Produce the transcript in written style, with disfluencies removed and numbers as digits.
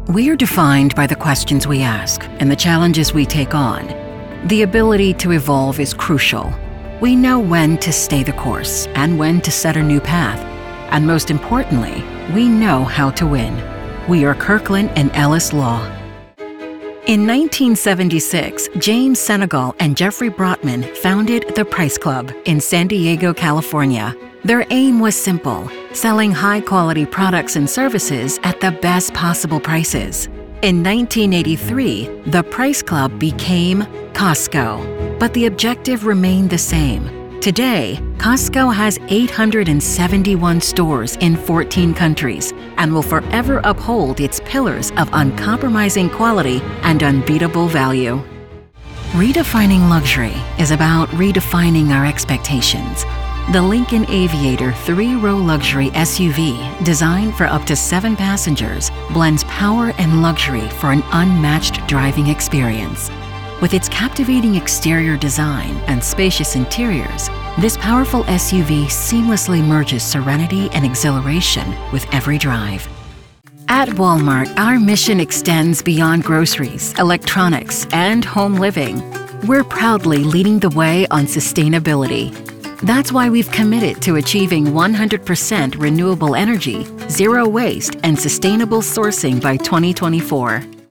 We are defined by the questions we ask and the challenges we take on. The ability to evolve is crucial. We know when to stay the course and when to set a new path. And most importantly, we know how to win. We are Kirkland & Ellis Law. In 1976, James Senegal and Jeffrey Brotman founded the Price Club in San Diego, California. Their aim was simple: selling high-quality products and services at the best possible prices. In 1983, the Price Club became Costco, but the objective remained the same. Today, Costco has 871 stores in 14 countries and will forever uphold its pillars of uncompromising quality and unbeatable value. Redefining luxury is about redefining our expectations. The Lincoln Aviator 3-row luxury SUV, designed for up to 7 passengers, blends power and luxury for an unmatched driving experience. With its captivating exterior design and spacious interiors, this powerful SUV seamlessly merges serenity and exhilaration with every drive. At Walmart, our mission extends beyond groceries, electronics, and home living. We're proudly leading the way on sustainability. That's why we've committed to achieving 100% renewable energy, zero waste, and sustainable sourcing by 2024.